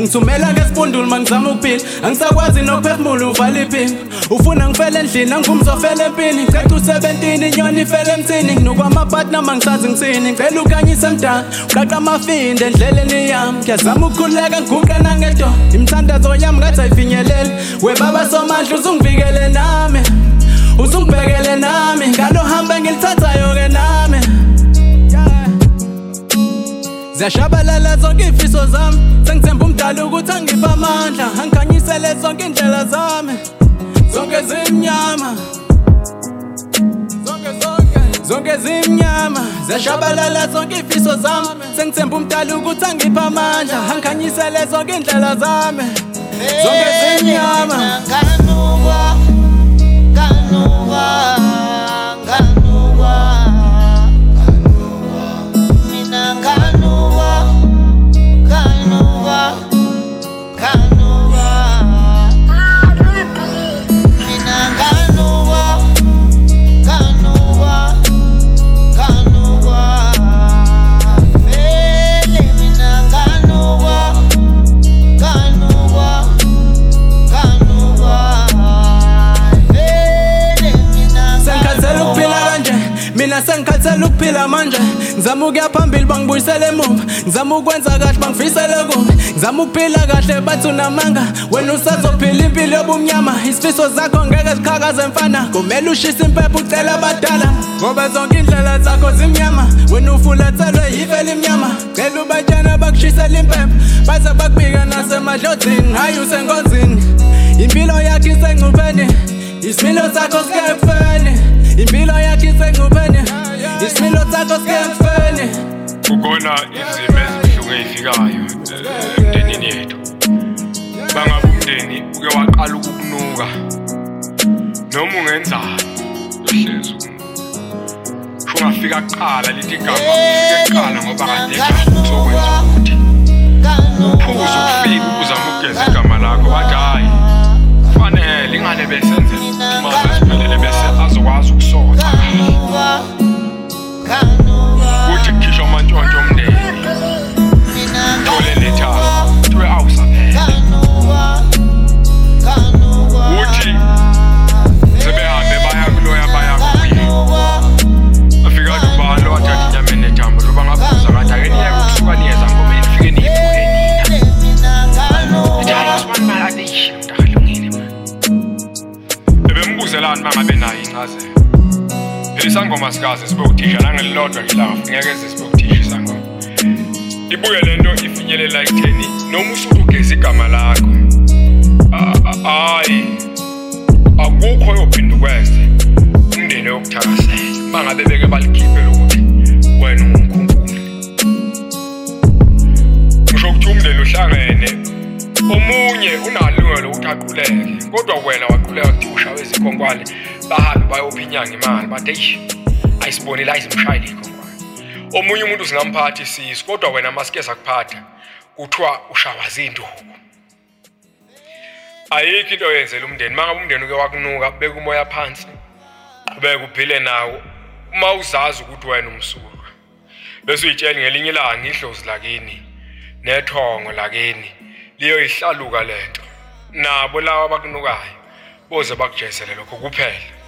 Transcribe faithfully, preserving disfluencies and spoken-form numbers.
ngithumela ngesipundulu mangizama ukuphila angisakwazi nokuphefumula uvala iphimbo ufuna ngifele endlini angivumzofela empini ngicela u-seventeen inyoni ifele emthini nginuka amapatna mangisazi ngithini ngicela ukanyisa emdala uqaqa amafinde endleleni yami ngiyazama ukukhululeka ngiguqe nangedo imithandazo yami ngathi ayifinyelele webaba somandla uzungivikele nami uzungibhekele nami ngalo hambe ngilithathayo-ke nami ziyashabalala zonke iy'fiso zami sengithemba umdala ukuthi angiphe amandla angikhanyisele zonke iy'ndlela zami zonke zimnyama zonke zonke zonke zimnyama ziyashabalala zonke iy'fiso zami sengithemba umdala ukuthi angiphe amandla angikhanyisele zonke iy'ndlela zami zonke zimnyama Kanuwa, Kanuwa, Kanuwa, mina Kanuwa, Kanuwa, Kanuwa, mina Kanuwa, Kanuwa, Kanuwa, vele mina Kanuwa, Kanuwa, Kanuwa, vele mina sengikhathele ukuphila kanje mina sengikhathele ukuphila manje ngizama ukuya phambili bangibuyisele emuva ngizama ukwenza kahle bangifisele kubi ngizama ukuphila kahle bathi unamanga wena usazophila impilo yobumnyama isifiso zakho ngeke ziqhakaze mfana kumele ushise impepho ucela abadala ngoba zonke indlela zakho zimnyama wena ufulathelwe yife elimnyama cela ubatshana bakushisele impepho baze bakubika nasemadlozini hayi usenkonzini impilo yakho isengcupheni isimilo sakho sikefeni impilo yakho isengcupheni isimilo sakho sikefeni kukhona izimo ezibuhlungu ezifikayo emndenini yethu bangabe umndeni uke waqala ukukunuka noma ungenzani uhlezi ungafika kuqala lithi igama ufike kuqala ngoba kade uzokwenza ukuthi uphuze ukufika uzama ukugeza igama lakho wathi hayi kufanele ingane besenze imali esiphelele bese azokwazi ukusonga uthi kukhishwa amantshontsho omndeni thole letha thiwe awusaphela uthi sebehambe baya kuloya baya kuye afika athi ubani lo wathatha inyama enethambo lo bangabuza ngathi ake niyeke ukusuka niyeza ngoma nifike niyiphuke nina njalo sibani malade ishi mntakalungile mani ebembuzelani mangabe nayo incazelo phela isangoma sikaze sibe uthisha nangelilodwa nje lafu ngeke sibe uthisha isangoma ibuye lento ifinyelela ekutheni noma usuke ugeza igama lakho hayi akukho yophinda ukwenze umndeni yokuthakasela mangabe beke balikhiphe lokuthi wena ungumkhunkuli ngisho ukuthi umndeni uhlangene omunye unalungelo lokuthi aqhuleke kodwa wena waqhuleka ukuthi ushawe izikhonkwane bahambe bayopha inyanga imali bathi eish ayisiboni la izimshayile ikhonkwane omunye umuntu singamphathi isisu kodwa wena masike sakuphatha kuthiwa ushawaza induku ayikho into oyenzela umndeni mangabe umndeni uke wakunuka beka umoya phansi qhubeka uphile nawo uma uzazi ukuthi wena umsulwa bese uyitshela ngelinye ilanga idlozi lakini nethongo lakini liyo ihlaluka lento nabo lawa bakunukayo boze bakujesele lokho kuphela